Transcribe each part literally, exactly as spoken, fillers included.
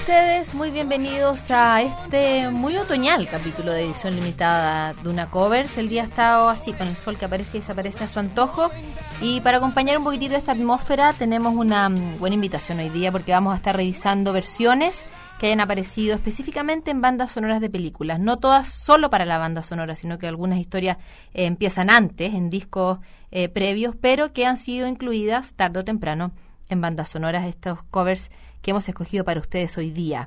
ustedes? Muy bienvenidos a este muy otoñal capítulo de edición limitada de Duna Covers. El día ha estado así, con el sol que aparece y desaparece a su antojo. Y para acompañar un poquitito esta atmósfera tenemos una buena invitación hoy día, porque vamos a estar revisando versiones que hayan aparecido específicamente en bandas sonoras de películas. No todas solo para la banda sonora, sino que algunas historias eh, empiezan antes, en discos eh, previos, pero que han sido incluidas tarde o temprano en bandas sonoras, estos covers que hemos escogido para ustedes hoy día.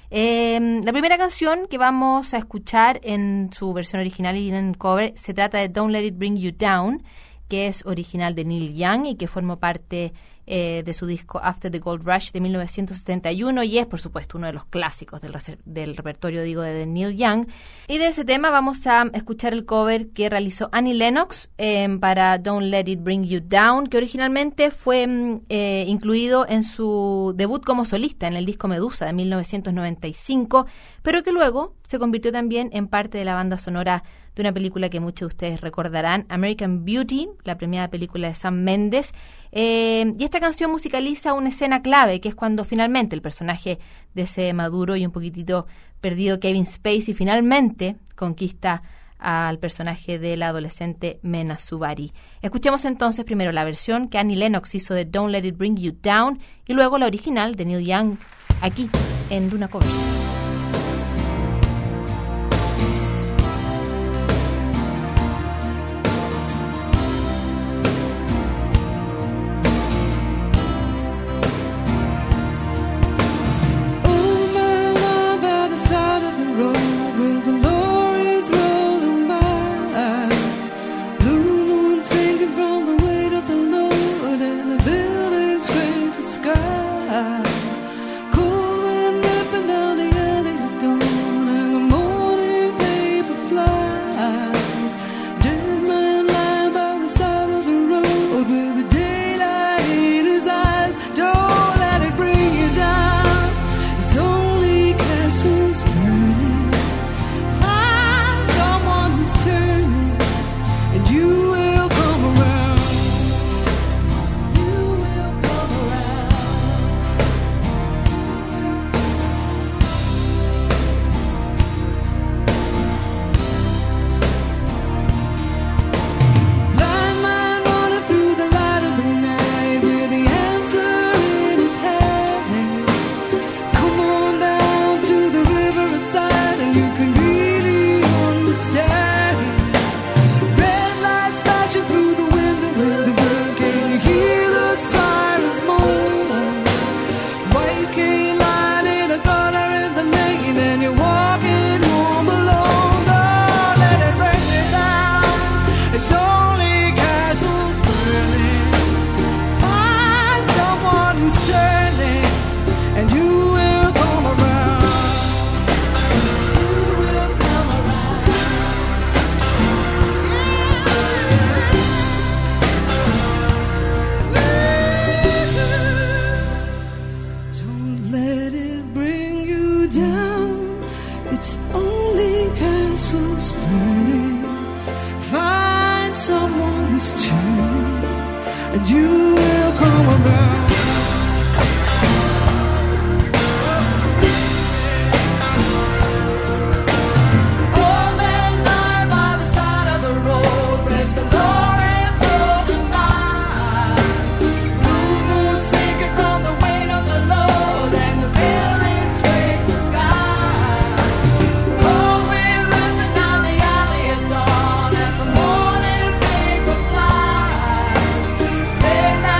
Eh, la primera canción que vamos a escuchar en su versión original y en cover se trata de Don't Let It Bring You Down, que es original de Neil Young y que formó parte eh, de su disco After the Gold Rush de mil novecientos setenta y uno y es, por supuesto, uno de los clásicos del, del repertorio, digo, de Neil Young. Y de ese tema vamos a escuchar el cover que realizó Annie Lennox eh, para Don't Let It Bring You Down, que originalmente fue eh, incluido en su debut como solista en el disco Medusa de mil novecientos noventa y cinco, pero que luego se convirtió también en parte de la banda sonora de una película que muchos de ustedes recordarán, American Beauty, la premiada película de Sam Mendes. Eh, y esta canción musicaliza una escena clave, que es cuando finalmente el personaje de ese maduro y un poquitito perdido Kevin Spacey finalmente conquista al personaje de la adolescente Mena Suvari. Escuchemos entonces primero la versión que Annie Lennox hizo de Don't Let It Bring You Down y luego la original de Neil Young aquí en Duna Covers. Midnight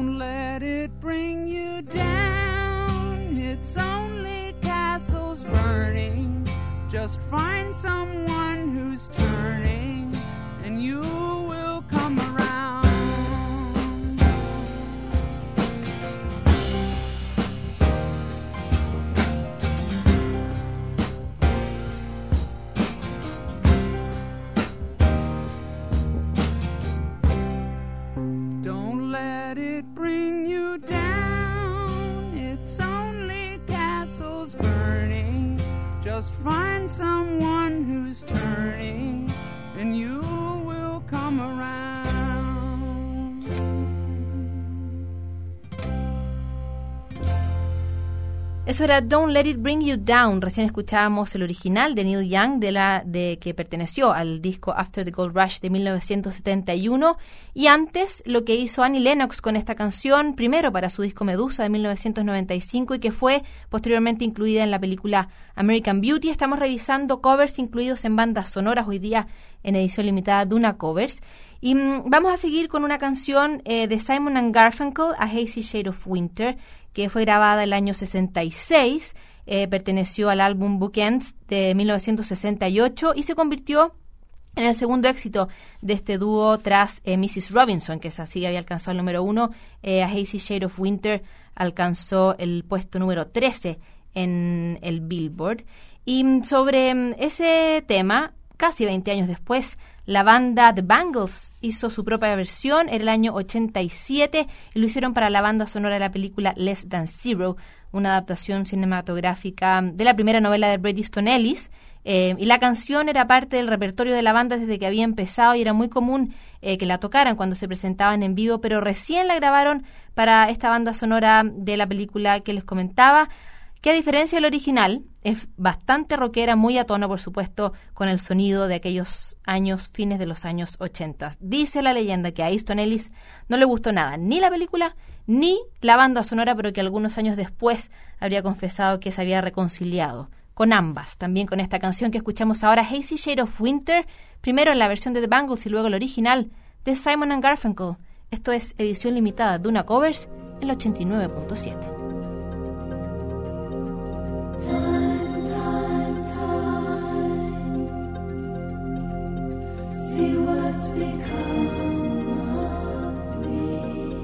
Don't let it bring you down. It's only castles burning. Just find someone who's turning, and you will come around. Don't let it bring you down. It's only castles burning. Just find someone who's turning, and you will come around. Eso era Don't Let It Bring You Down. Recién escuchábamos el original de Neil Young, de la de que perteneció al disco After the Gold Rush de mil novecientos setenta y uno, y antes lo que hizo Annie Lennox con esta canción, primero para su disco Medusa de mil novecientos noventa y cinco y que fue posteriormente incluida en la película American Beauty. Estamos revisando covers incluidos en bandas sonoras hoy día en edición limitada Duna Covers. Y mm, vamos a seguir con una canción eh, de Simon and Garfunkel, A Hazy Shade of Winter, que fue grabada el año sesenta y seis, eh, perteneció al álbum Bookends de mil novecientos sesenta y ocho y se convirtió en el segundo éxito de este dúo tras eh, missus Robinson, que es así, había alcanzado el número uno. eh, A Hazy Shade of Winter alcanzó el puesto número trece en el Billboard. Y mm, sobre mm, ese tema, casi veinte años después, la banda The Bangles hizo su propia versión en el año ochenta y siete y lo hicieron para la banda sonora de la película Less Than Zero, una adaptación cinematográfica de la primera novela de Bret Easton Ellis. Eh, y la canción era parte del repertorio de la banda desde que había empezado y era muy común eh, que la tocaran cuando se presentaban en vivo, pero recién la grabaron para esta banda sonora de la película que les comentaba, que a diferencia del original, es bastante rockera, muy a tono, por supuesto, con el sonido de aquellos años, fines de los años ochenta. Dice la leyenda que a Easton Ellis no le gustó nada, ni la película, ni la banda sonora, pero que algunos años después habría confesado que se había reconciliado con ambas, también con esta canción que escuchamos ahora, Hazy Shade of Winter, primero en la versión de The Bangles y luego el original de Simon and Garfunkel. Esto es edición limitada Duna Covers, el ochenta y nueve punto siete. Time, time, time. See what's become of me.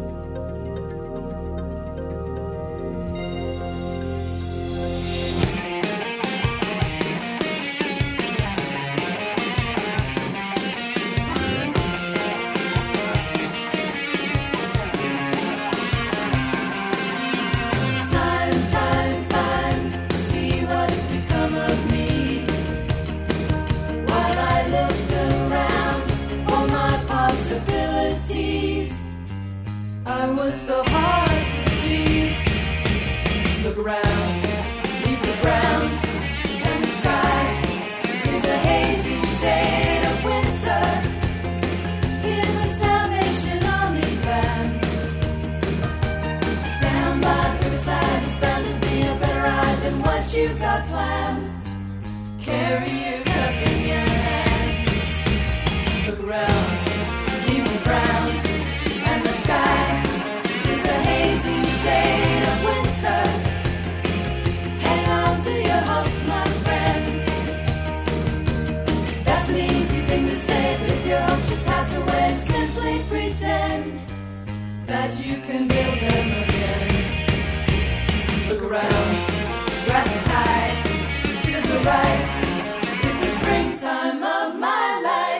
I was so hard to please. Look around, leaves are brown, and the sky is a hazy shade of winter. Here's the Salvation Army band. Down by the riverside is bound to be a better ride than what you got planned. Carry your cup in your hand. Look around, leaves are brown, and the sky is a hazy shade of winter. Hang on to your hopes, my friend. That's an easy thing to say, but if your hopes should pass away, simply pretend that you can build them again. Look around, grass is high, fields are ripe. It's the springtime of my life.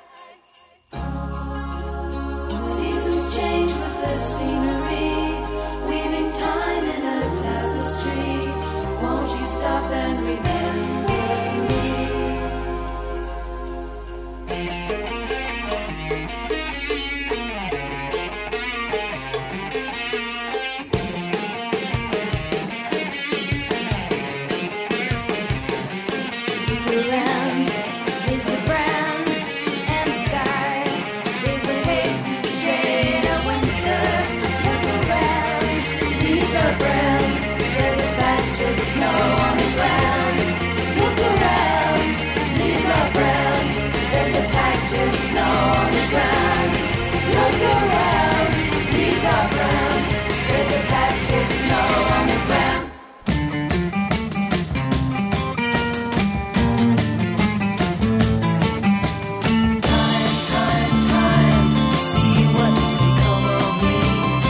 Seasons change with the scenery, weaving time in a tapestry. Won't you stop and remember me? There's a patch of snow on the ground. Time, time, time, see what's become of me.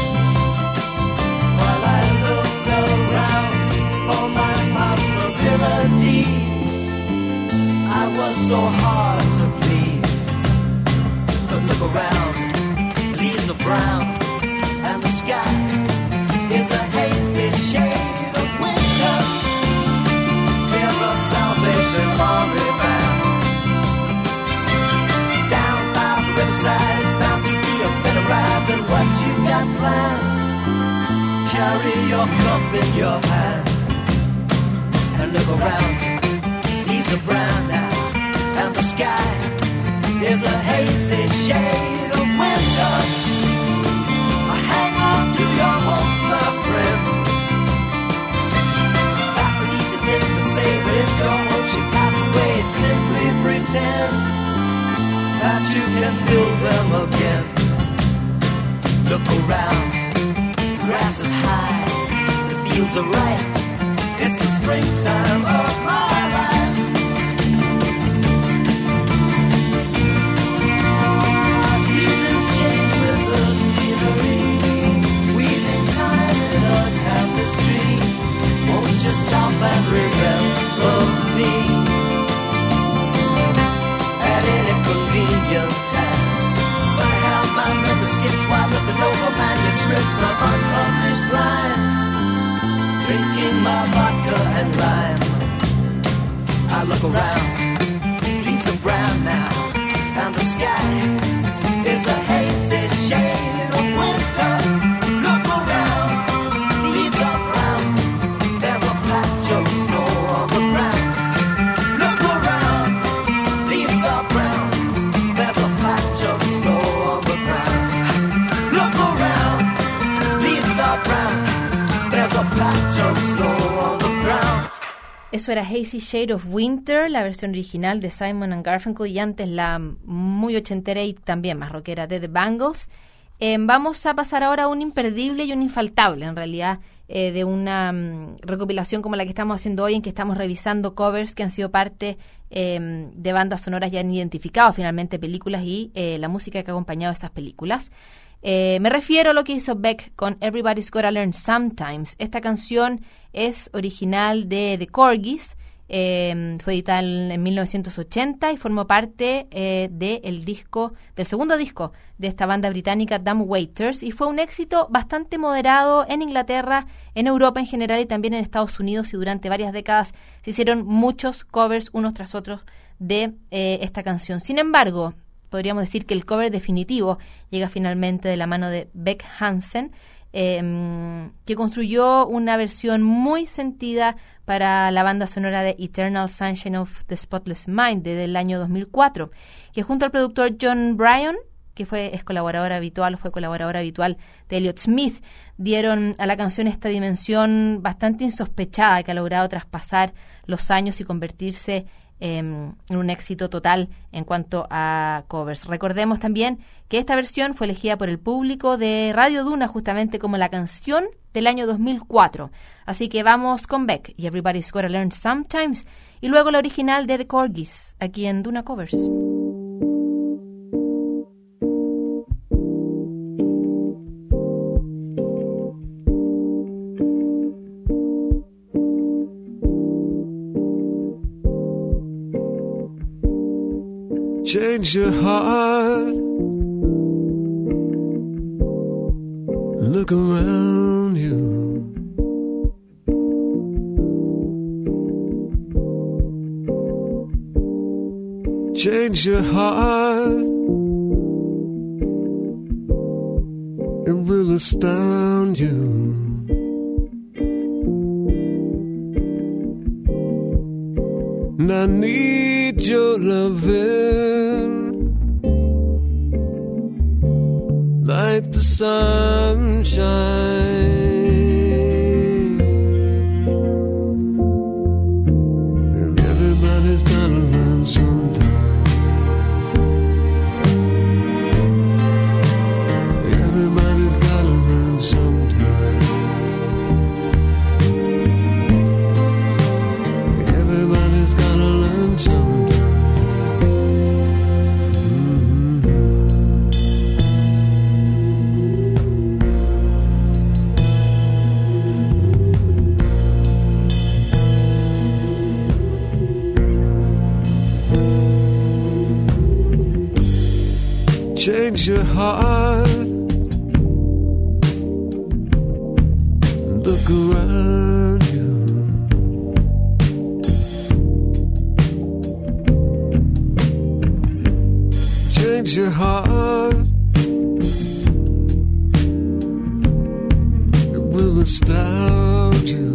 While I look around for my possibilities, I was so hard to please. But look around, leaves are brown, and the sky is a hazy shade of winter. Hear the Salvation Army band. Down by the riverside, it's bound to be a better ride than what you got planned. Carry your cup in your hand and look around you. Leaves are brown now, and the sky is a hazy shade of winter. Hang on to your hopes, my friend. That's an easy thing to say, but if your hopes should pass away, simply pretend that you can build them again. Look around, the grass is high, the fields are ripe. It's the springtime of my life. Seasons change with the scenery, weaving time in a tapestry. Won't you stop and remember me at any convenient time? If I have my memory skips while looking over manuscripts of unpublished lines, drinking my vodka and lime, I look around, leaves are brown now, and the sky is a hazy shade of winter. Look around, leaves are brown, there's a patch of snow on the ground. Look around, leaves are brown, there's a patch of snow on the ground. Look around, leaves are brown, there's a patch of snow on the ground. Eso era Hazy Shade of Winter, la versión original de Simon and Garfunkel, y antes la muy ochentera y también más rockera de The Bangles. Eh, vamos a pasar ahora a un imperdible y un infaltable, en realidad, eh, de una um, recopilación como la que estamos haciendo hoy, en que estamos revisando covers que han sido parte eh, de bandas sonoras y han identificado finalmente películas y eh, la música que ha acompañado a esas películas. Eh, me refiero a lo que hizo Beck con Everybody's Gotta Learn Sometimes. Esta canción es original de The Corgis, eh, fue editada en, en mil novecientos ochenta y formó parte eh, del disco, del segundo disco de esta banda británica Dumb Waiters, y fue un éxito bastante moderado en Inglaterra, en Europa en general y también en Estados Unidos, y durante varias décadas se hicieron muchos covers unos tras otros de eh, esta canción. Sin embargo, podríamos decir que el cover definitivo llega finalmente de la mano de Beck Hansen, eh, que construyó una versión muy sentida para la banda sonora de Eternal Sunshine of the Spotless Mind desde el año dos mil cuatro, que junto al productor John Bryan, que fue es colaborador habitual, fue colaborador habitual de Elliott Smith, dieron a la canción esta dimensión bastante insospechada que ha logrado traspasar los años y convertirse en un éxito total en cuanto a covers. Recordemos también que esta versión fue elegida por el público de Radio Duna justamente como la canción del año dos mil cuatro. Así que vamos con Beck y Everybody's Gotta Learn Sometimes, y luego la original de The Corgis, aquí en Duna Covers. Change your heart, look around you. Change your heart, it will astound you. And I need your loving like the sunshine. And everybody's gotta learn sometime. Everybody's gotta learn sometime. change your heart. Look around you. Change your heart. It will astound you.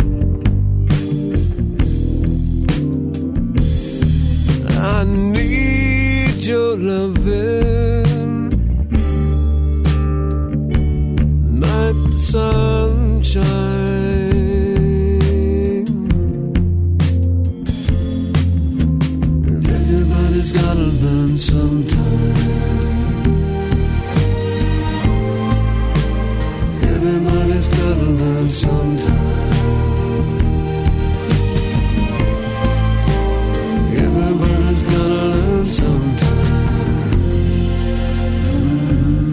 I need your loving like the sunshine. And everybody's gotta learn sometime. Everybody's gotta learn sometime. Everybody's gotta learn sometime. Mm-hmm.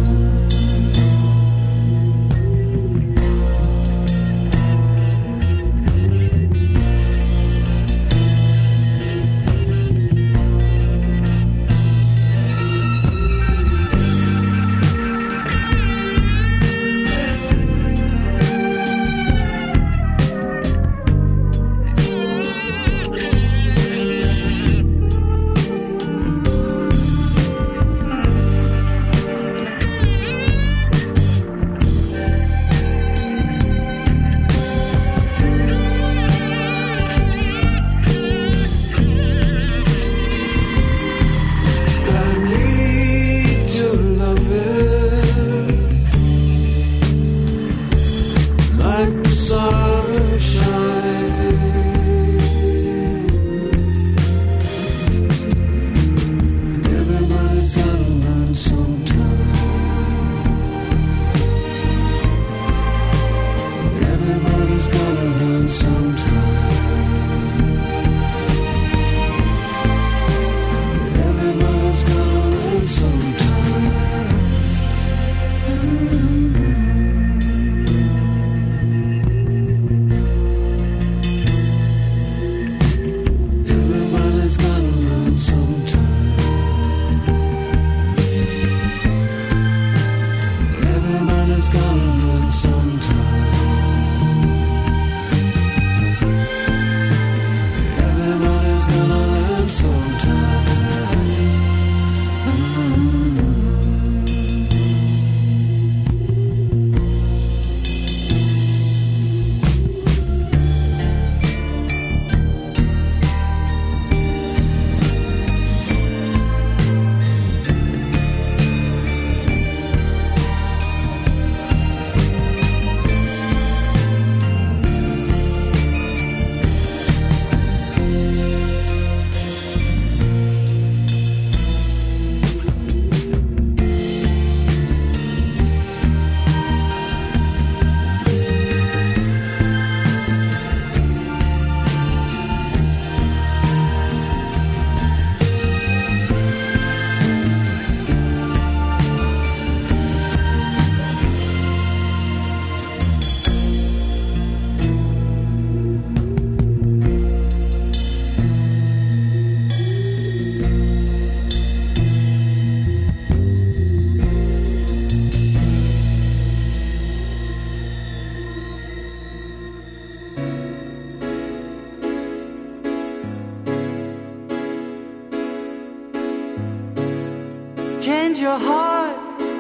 Change your heart.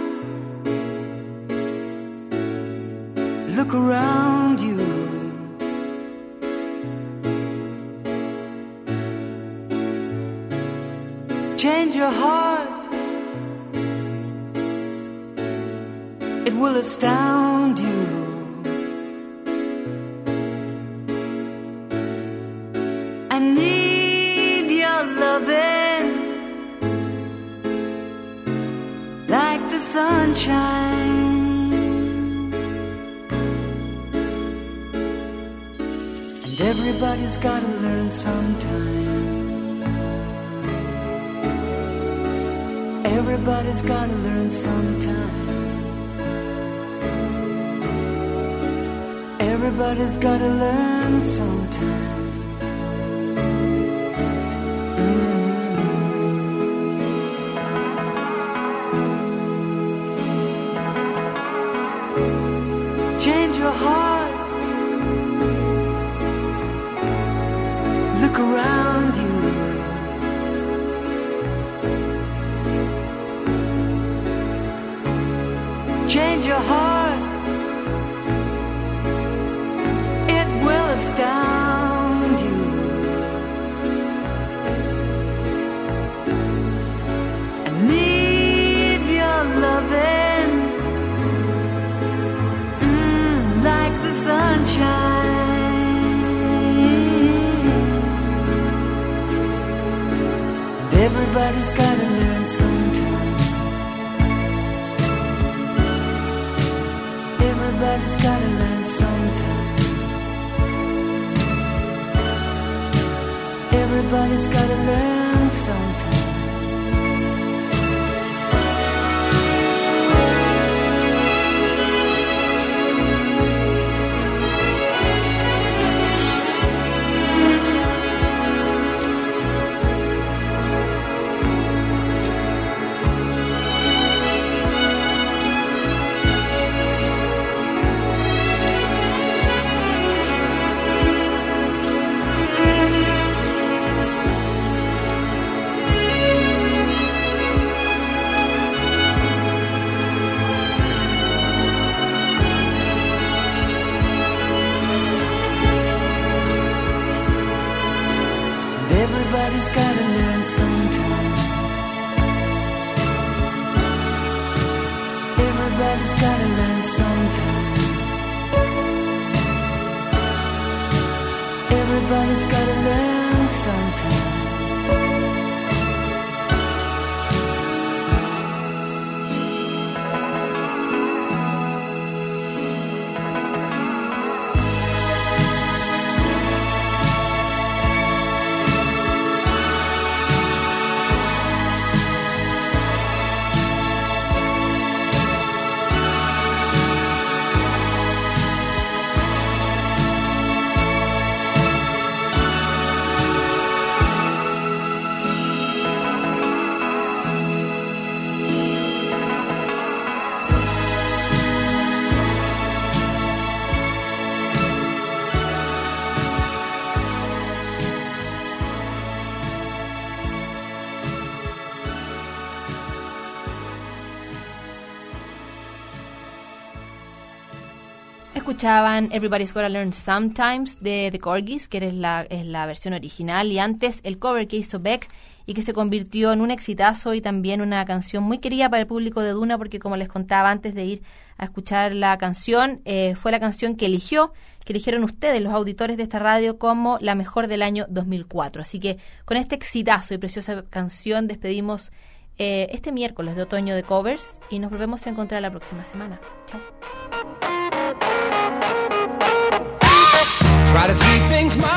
Look around you. Change your heart. It will astound you. I need your loving like the sunshine. And everybody's gotta learn sometime. Everybody's gotta learn sometime. Everybody's gotta learn sometime. Mm-hmm. change your heart. Look around you. Change your heart. It will astound you. I need your loving, mm, like the sunshine. And everybody's gotta learn sometime. Everybody's gotta learn sometime. Everybody's gotta learn sometime. Everybody's gotta learn sometime. Everybody's gotta learn sometime. Everybody's gotta learn sometime. Escuchaban Everybody's Gotta Learn Sometimes de The Corgis, que es la, es la versión original, y antes el cover que hizo Beck y que se convirtió en un exitazo y también una canción muy querida para el público de Duna, porque como les contaba antes de ir a escuchar la canción, eh, fue la canción que eligió, que eligieron ustedes, los auditores de esta radio, como la mejor del año dos mil cuatro. Así que con este exitazo y preciosa canción despedimos eh, este miércoles de otoño de covers y nos volvemos a encontrar la próxima semana. Chao. Try to see things my